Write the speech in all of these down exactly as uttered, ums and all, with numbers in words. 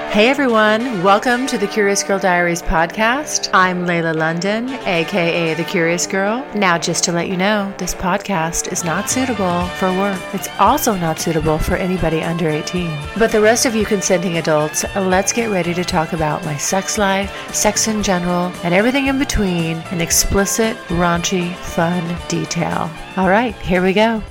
Hey everyone, welcome to the Curious Girl Diaries podcast. I'm Layla London, aka The Curious Girl. Now, just to let you know, this podcast is not suitable for work. It's also not suitable for anybody under eighteen. But the rest of you consenting adults, let's get ready to talk about my sex life, sex in general, and everything in between in explicit, raunchy, fun detail. All right, here we go.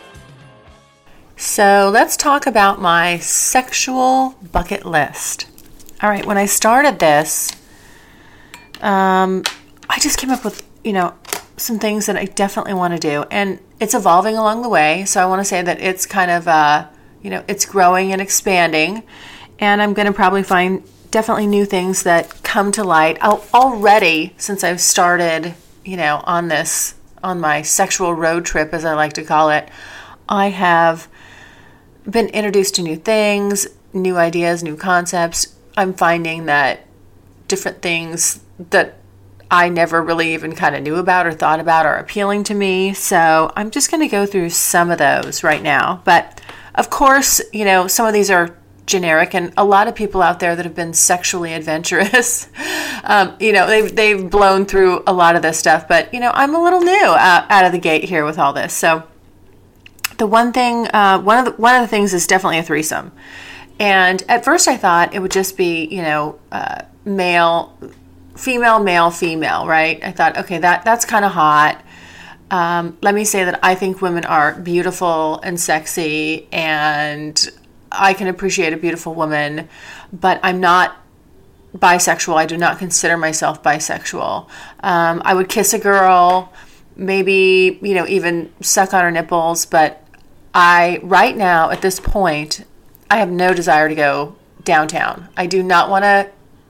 So let's talk about my sexual bucket list. All right, when I started this, um, I just came up with, you know, some things that I definitely want to do. And it's evolving along the way. So I want to say that it's kind of, uh, you know, it's growing and expanding. And I'm going to probably find definitely new things that come to light. I'll, already, since I've started, you know, on this, on my sexual road trip, as I like to call it, I have been introduced to new things, new ideas, new concepts. I'm finding that different things that I never really even kind of knew about or thought about are appealing to me. So I'm just going to go through some of those right now. But of course, you know, some of these are generic, and a lot of people out there that have been sexually adventurous, um, you know, they've, they've blown through a lot of this stuff. But, you know, I'm a little new uh, out of the gate here with all this. So The one thing, uh, one of the, one of the things is definitely a threesome. And at first I thought it would just be, you know, uh, male, female, male, female, right? I thought, okay, that, that's kind of hot. Um, let me say that I think women are beautiful and sexy, and I can appreciate a beautiful woman, but I'm not bisexual. I do not consider myself bisexual. Um, I would kiss a girl, maybe, you know, even suck on her nipples, but I, right now, at this point, I have no desire to go downtown. I do not want to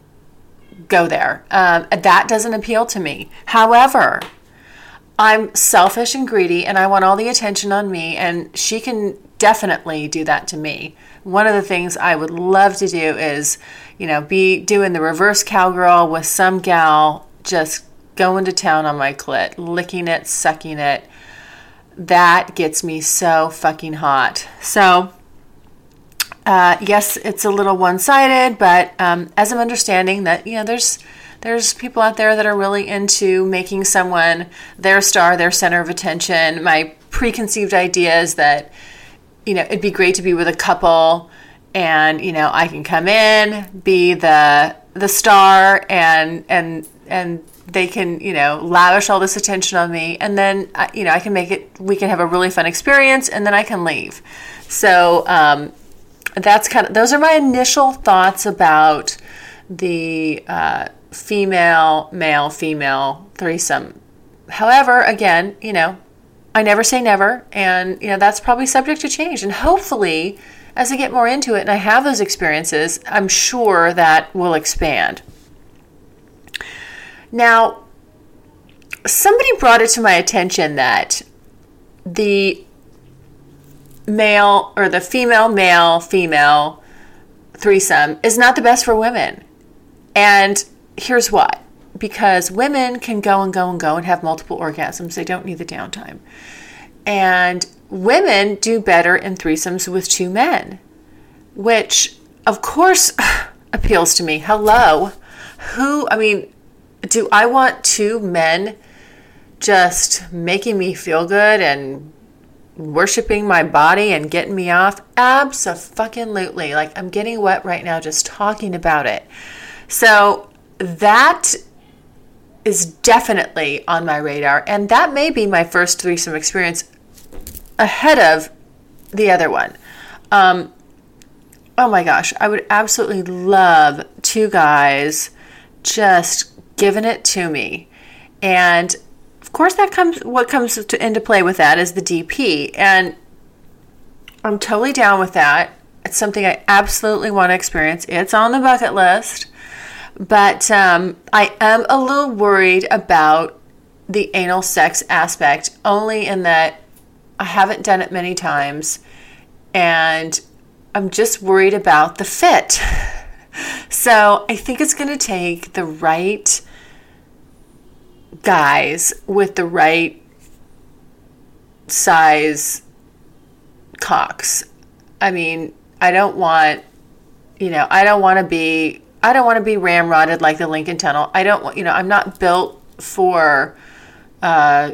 go there. Um, that doesn't appeal to me. However, I'm selfish and greedy, and I want all the attention on me, and she can definitely do that to me. One of the things I would love to do is, you know, be doing the reverse cowgirl with some gal just going to town on my clit, licking it, sucking it. That gets me so fucking hot. So, uh, yes, it's a little one-sided, but um, as I'm understanding that, you know, there's there's people out there that are really into making someone their star, their center of attention. My preconceived idea is that, you know, it'd be great to be with a couple, and, you know, I can come in, be the the star, and and and they can, you know, lavish all this attention on me, and then, you know, I can make it, we can have a really fun experience, and then I can leave. So um, that's kind of, those are my initial thoughts about the uh, female, male, female threesome. However, again, you know, I never say never, and, you know, that's probably subject to change. And hopefully, as I get more into it and I have those experiences, I'm sure that will expand. Now, somebody brought it to my attention that the male or the female, male, female threesome is not the best for women. And here's why. Because women can go and go and go and have multiple orgasms. They don't need the downtime. And women do better in threesomes with two men, which, of course, appeals to me. Hello. Who, I mean, do I want two men just making me feel good and worshiping my body and getting me off? Abso-fucking-lutely. Like, I'm getting wet right now just talking about it. So that is definitely on my radar, and that may be my first threesome experience ahead of the other one. Um, oh my gosh, I would absolutely love two guys just giving it to me. And of course, that comes, what comes to, into play with that is the D P. And I'm totally down with that. It's something I absolutely want to experience. It's on the bucket list. But um, I am a little worried about the anal sex aspect, only in that I haven't done it many times, and I'm just worried about the fit. So I think it's going to take the right guys with the right size cocks. I mean, I don't want You know, I don't want to be, I don't want to be ramrodded like the Lincoln Tunnel. I don't want, you know, I'm not built for uh,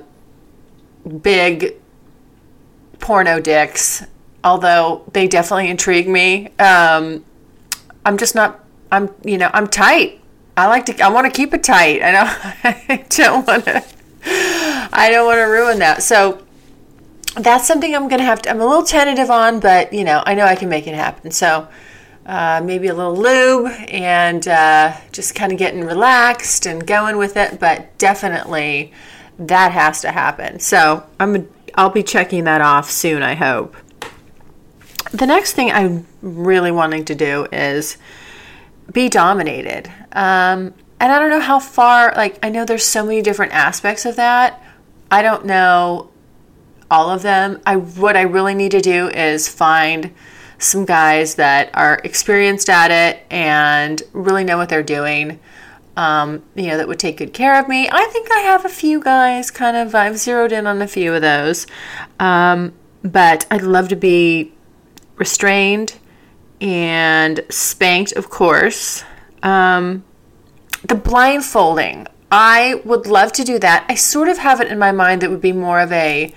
big porno dicks, although they definitely intrigue me. Um, I'm just not, I'm, you know, I'm tight. I like to, I want to keep it tight. I don't, I don't want to, I don't want to ruin that. So that's something I'm going to have to, I'm a little tentative on, but you know, I know I can make it happen. So uh, maybe a little lube and uh, just kind of getting relaxed and going with it. But definitely that has to happen. So I'm, I'll be checking that off soon, I hope. The next thing I'm really wanting to do is be dominated. Um, and I don't know how far, like, I know there's so many different aspects of that. I don't know all of them. I, what I really need to do is find some guys that are experienced at it and really know what they're doing. Um, you know, that would take good care of me. I think I have a few guys kind of, I've zeroed in on a few of those. Um, but I'd love to be restrained and spanked, of course. Um, the blindfolding, I would love to do that. I sort of have it in my mind that would be more of a,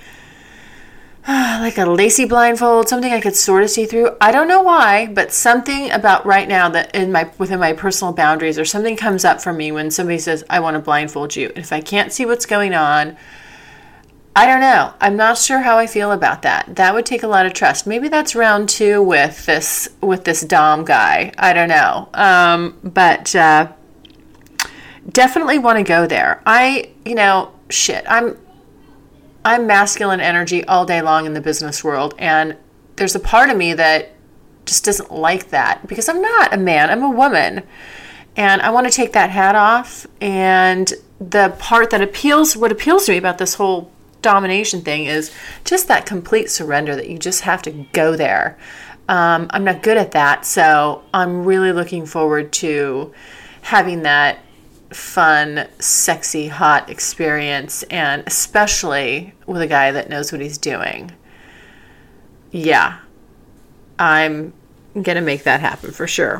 uh, like a lacy blindfold, something I could sort of see through. I don't know why, but something about right now that in my within my personal boundaries or something comes up for me when somebody says, I want to blindfold you. And if I can't see what's going on, I don't know. I'm not sure how I feel about that. That would take a lot of trust. Maybe that's round two with this with this Dom guy. I don't know. Um, but uh, definitely want to go there. I, you know, shit. I'm I'm masculine energy all day long in the business world, and there's a part of me that just doesn't like that because I'm not a man. I'm a woman, and I want to take that hat off. And the part that appeals, what appeals to me about this whole domination thing is just that complete surrender that you just have to go there. Um, I'm not good at that, so I'm really looking forward to having that fun, sexy, hot experience, and especially with a guy that knows what he's doing. Yeah, I'm gonna make that happen for sure.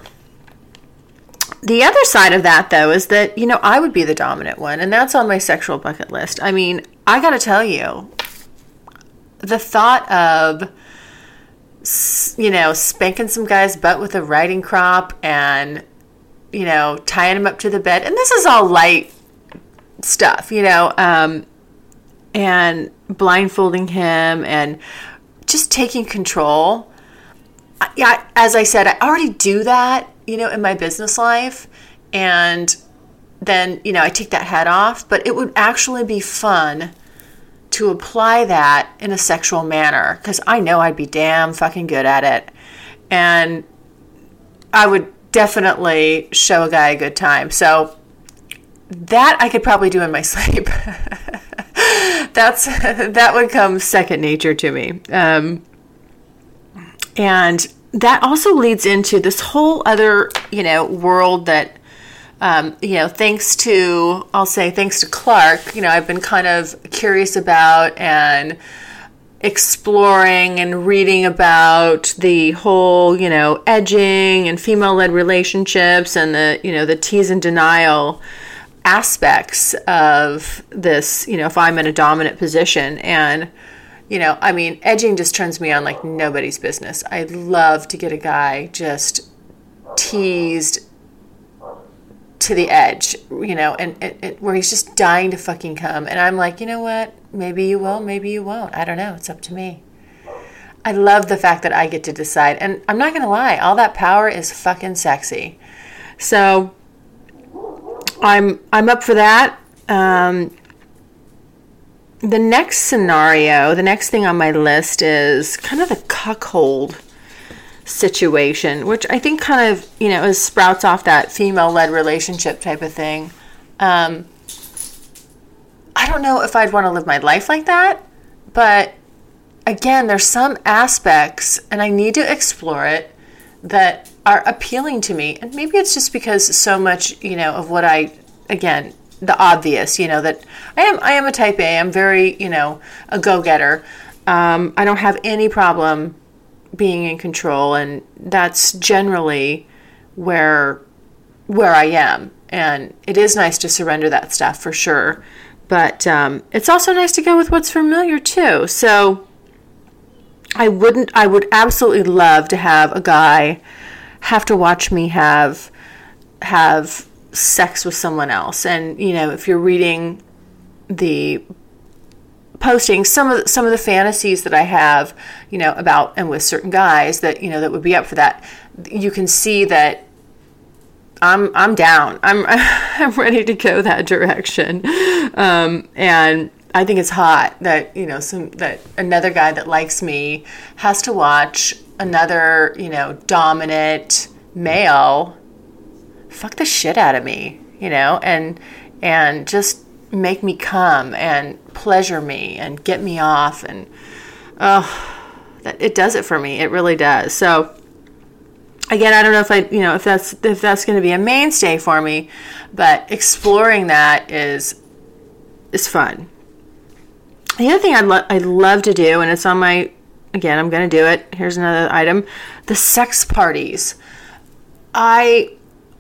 The other side of that, though, is that, you know, I would be the dominant one, and that's on my sexual bucket list. I mean, I gotta tell you, the thought of, you know, spanking some guy's butt with a riding crop and, you know, tying him up to the bed, and this is all light stuff, you know, um, and blindfolding him and just taking control. Yeah, as I said, I already do that, you know, in my business life, and then, you know, I take that hat off, but it would actually be fun to apply that in a sexual manner, because I know I'd be damn fucking good at it, and I would definitely show a guy a good time. So that I could probably do in my sleep. That's that would come second nature to me. Um, and that also leads into this whole other, you know, world that, um, you know, thanks to, I'll say thanks to Clark, you know, I've been kind of curious about and exploring and reading about the whole, you know, edging and female-led relationships and the, you know, the tease and denial aspects of this, you know, if I'm in a dominant position. And, you know, I mean, edging just turns me on like nobody's business. I'd love to get a guy just teased to the edge, you know, and, and, and where he's just dying to fucking come. And I'm like, you know what? Maybe you will, maybe you won't. I don't know. It's up to me. I love the fact that I get to decide. And I'm not going to lie. All that power is fucking sexy. So I'm I'm up for that. Um, the next scenario, the next thing on my list is kind of the cuckold situation, which I think kind of, you know, is sprouts off that female-led relationship type of thing. Um, I don't know if I'd want to live my life like that, but again, there's some aspects, and I need to explore it, that are appealing to me. And maybe it's just because so much, you know, of what I, again, the obvious, you know, that I am, I am a type A. I'm very, you know, a go-getter. Um, I don't have any problem being in control, and that's generally where where I am. And it is nice to surrender that stuff for sure. But um, it's also nice to go with what's familiar too. So I wouldn't, I would absolutely love to have a guy have to watch me have, have sex with someone else. And, you know, if you're reading the posting, some of the, some of the fantasies that I have, you know, about and with certain guys that, you know, that would be up for that, you can see that I'm I'm down. I'm I'm ready to go that direction, um, and I think it's hot that you know some that another guy that likes me has to watch another you know dominant male fuck the shit out of me, you know, and and just make me come and pleasure me and get me off, and oh, that it does it for me. It really does. So. Again, I don't know if I, you know, if that's if that's going to be a mainstay for me, but exploring that is is fun. The other thing I'd lo- I'd love to do, and it's on my, again, I'm going to do it. Here's another item: the sex parties. I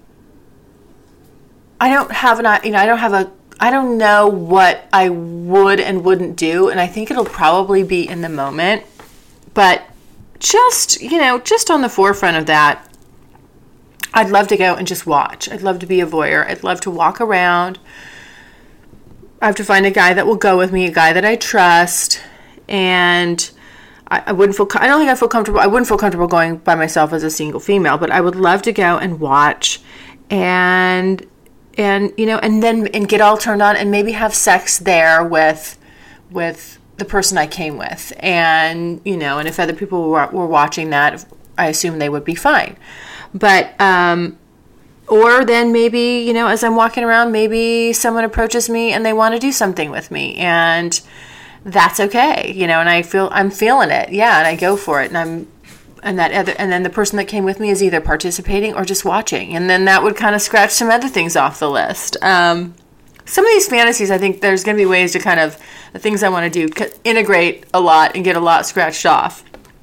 I don't have an, you know, I don't have a, I don't know what I would and wouldn't do, and I think it'll probably be in the moment, but. Just, you know, just on the forefront of that, I'd love to go and just watch. I'd love to be a voyeur. I'd love to walk around. I have to find a guy that will go with me, a guy that I trust, and I, I wouldn't feel, I don't think I feel comfortable, I wouldn't feel comfortable going by myself as a single female, but I would love to go and watch and, and, you know, and then, and get all turned on and maybe have sex there with, with, the person I came with. And, you know, and if other people were, were watching that, I assume they would be fine. But, um, or then maybe, you know, as I'm walking around, maybe someone approaches me and they want to do something with me, and that's okay, you know, and I feel, I'm feeling it. Yeah. And I go for it. And I'm, and that other, and then the person that came with me is either participating or just watching. And then that would kind of scratch some other things off the list. Um, Some of these fantasies, I think there's going to be ways to kind of, the things I want to do, integrate a lot and get a lot scratched off.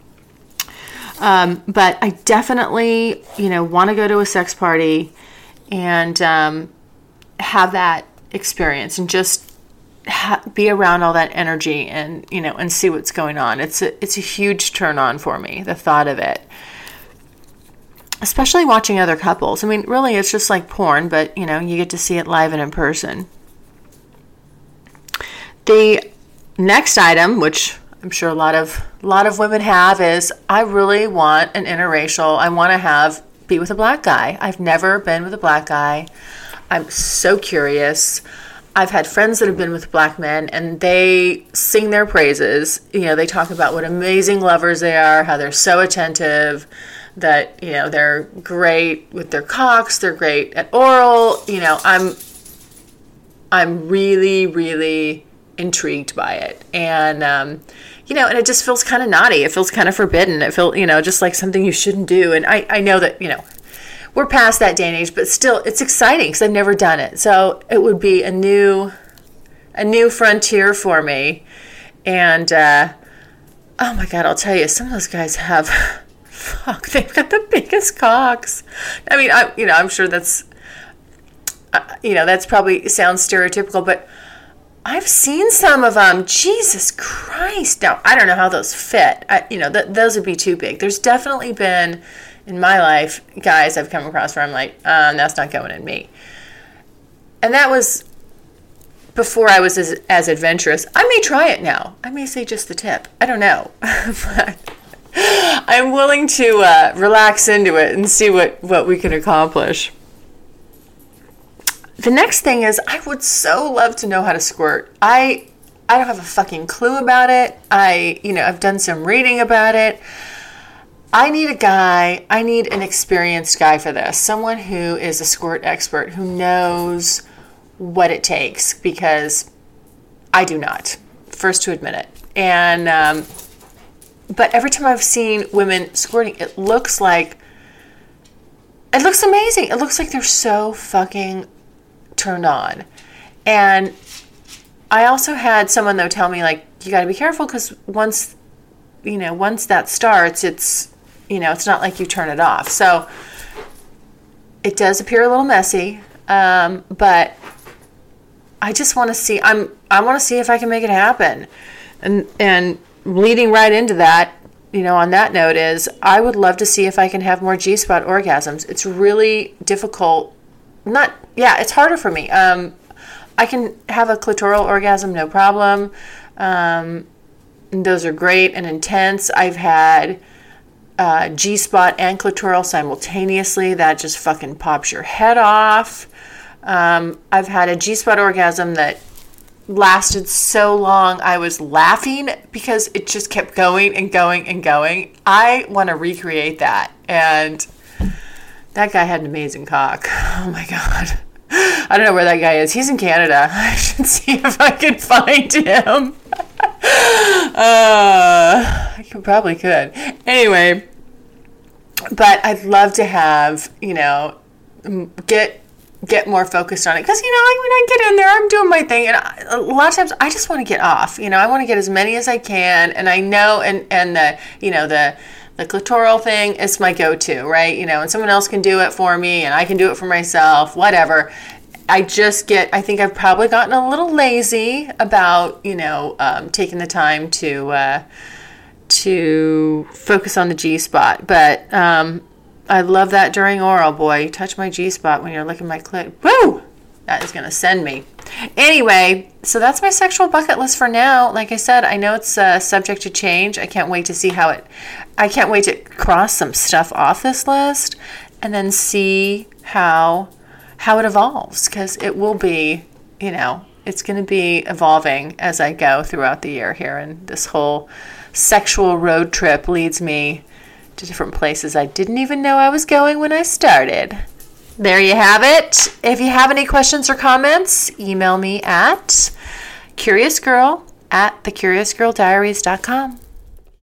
Um, but I definitely, you know, want to go to a sex party and um, have that experience and just ha- be around all that energy and, you know, and see what's going on. It's a, it's a huge turn on for me, the thought of it. Especially watching other couples. I mean, really, it's just like porn, but, you know, you get to see it live and in person. The next item, which I'm sure a lot of a lot of women have, is I really want an interracial. I want to have be with a black guy. I've never been with a black guy. I'm so curious. I've had friends that have been with black men, and they sing their praises. You know, they talk about what amazing lovers they are, how they're so attentive, that, you know, they're great with their cocks, they're great at oral. You know, I'm I'm really, really intrigued by it. And, um, you know, and it just feels kind of naughty. It feels kind of forbidden. It feels, you know, just like something you shouldn't do. And I, I know that, you know, we're past that day and age, but still it's exciting because I've never done it. So it would be a new, a new frontier for me. And, uh, oh my God, I'll tell you, some of those guys have, fuck, they've got the biggest cocks. I mean, I, you know, I'm sure that's, uh, you know, that's probably sounds stereotypical, but I've seen some of them. Jesus Christ. Now, I don't know how those fit. I, you know, th- those would be too big. There's definitely been, in my life, guys I've come across where I'm like, um, that's not going in me. And that was before I was as, as adventurous. I may try it now. I may say just the tip. I don't know. But I'm willing to uh, relax into it and see what, what we can accomplish. The next thing is, I would so love to know how to squirt. I I don't have a fucking clue about it. I, you know, I've done some reading about it. I need a guy, I need an experienced guy for this. Someone who is a squirt expert, who knows what it takes, because I do not. First to admit it. And, um, but every time I've seen women squirting, it looks like, it looks amazing. It looks like they're so fucking turned on. And I also had someone though tell me, like, you got to be careful, because once, you know, once that starts, it's, you know, it's not like you turn it off. So it does appear a little messy, um, but I just want to see, I'm, I want to see if I can make it happen. And, and leading right into that, you know, on that note is I would love to see if I can have more G-spot orgasms. It's really difficult. Not, yeah, it's harder for me. Um, I can have a clitoral orgasm, no problem. Um, those are great and intense. I've had uh, G-spot and clitoral simultaneously. That just fucking pops your head off. Um, I've had a G-spot orgasm that lasted so long I was laughing because it just kept going and going and going. I want to recreate that. And that guy had an amazing cock. Oh my God. I don't know where that guy is. He's in Canada. I should see if I can find him. uh, I could, probably could. Anyway, but I'd love to have, you know, get get more focused on it. Because, you know, I, when I get in there, I'm doing my thing. And I, a lot of times I just want to get off. You know, I want to get as many as I can. And I know, and, and the, you know, the, the clitoral thing is my go-to, right? You know, and someone else can do it for me and I can do it for myself, whatever. I just get, I think I've probably gotten a little lazy about, you know, um, taking the time to, uh, to focus on the G-spot. But, um, I love that during oral, boy. Touch my G-spot when you're licking my clit. Woo! That is going to send me. Anyway, so that's my sexual bucket list for now. Like I said, I know it's uh, subject to change. I can't wait to see how it, I can't wait to cross some stuff off this list and then see how, how it evolves. Because it will be, you know, it's going to be evolving as I go throughout the year here. And this whole sexual road trip leads me to different places I didn't even know I was going when I started. There you have it. If you have any questions or comments, email me at curiousgirl at the curiousgirl diaries dot com.